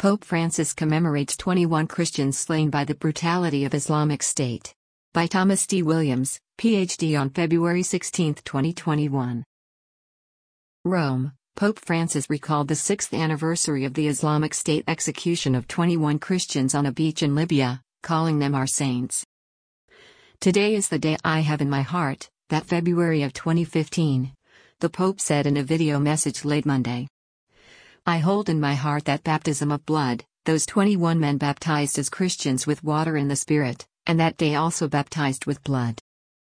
Pope Francis commemorates 21 Christians slain by the brutality of Islamic State. By Thomas D. Williams, Ph.D. on February 16, 2021. Rome, Pope Francis recalled the 6th anniversary of the Islamic State execution of 21 Christians on a beach in Libya, calling them our saints. Today is the day I have in my heart, that February of 2015, the Pope said in a video message late Monday. I hold in my heart that baptism of blood, those 21 men baptized as Christians with water and the Spirit, and that day also baptized with blood.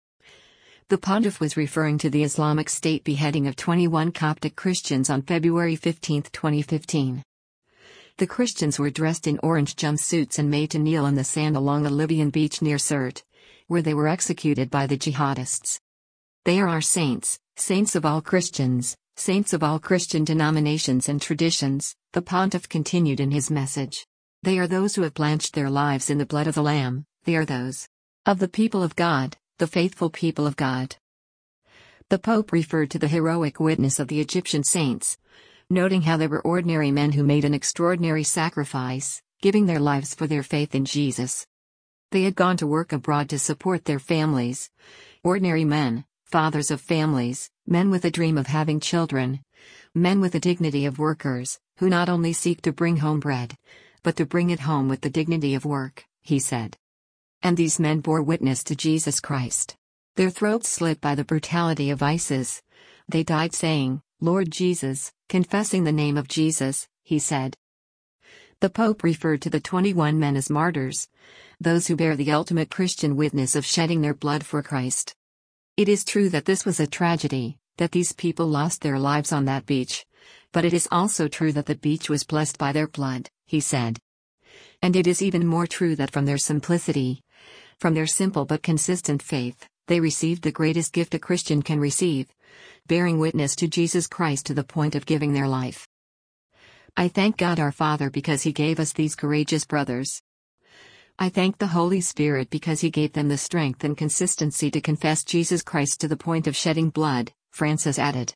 The pontiff was referring to the Islamic State beheading of 21 Coptic Christians on February 15, 2015. The Christians were dressed in orange jumpsuits and made to kneel in the sand along a Libyan beach near Sirte, where they were executed by the jihadists. They are our saints, saints of all Christians, saints of all Christian denominations and traditions, the pontiff continued in his message. They are those who have blanched their lives in the blood of the Lamb, they are those of the people of God, the faithful people of God. The Pope referred to the heroic witness of the Egyptian saints, noting how they were ordinary men who made an extraordinary sacrifice, giving their lives for their faith in Jesus. They had gone to work abroad to support their families. Ordinary men, fathers of families, men with a dream of having children, men with the dignity of workers, who not only seek to bring home bread, but to bring it home with the dignity of work, he said. And these men bore witness to Jesus Christ. Their throats slit by the brutality of ISIS. They died saying, Lord Jesus, confessing the name of Jesus, he said. The Pope referred to the 21 men as martyrs, those who bear the ultimate Christian witness of shedding their blood for Christ. It is true that this was a tragedy, that these people lost their lives on that beach, but it is also true that the beach was blessed by their blood, he said. And it is even more true that from their simplicity, from their simple but consistent faith, they received the greatest gift a Christian can receive, bearing witness to Jesus Christ to the point of giving their life. I thank God our Father because He gave us these courageous brothers. I thank the Holy Spirit because He gave them the strength and consistency to confess Jesus Christ to the point of shedding blood, Francis added.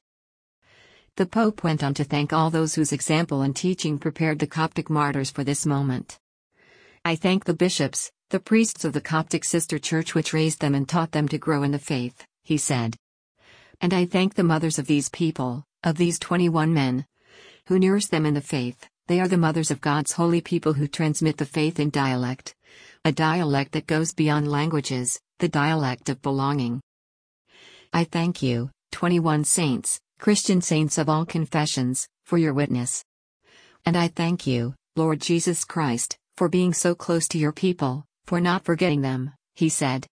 The Pope went on to thank all those whose example and teaching prepared the Coptic martyrs for this moment. I thank the bishops, the priests of the Coptic sister church which raised them and taught them to grow in the faith, he said. And I thank the mothers of these people, of these 21 men, who nourish them in the faith. They are the mothers of God's holy people who transmit the faith in dialect, a dialect that goes beyond languages, the dialect of belonging. I thank you, 21 saints, Christian saints of all confessions, for your witness. And I thank you, Lord Jesus Christ, for being so close to your people, for not forgetting them, he said.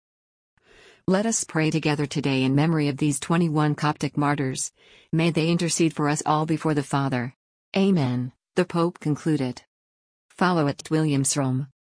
Let us pray together today in memory of these 21 Coptic martyrs. May they intercede for us all before the Father. Amen, the Pope concluded. Follow @WilliamsRome.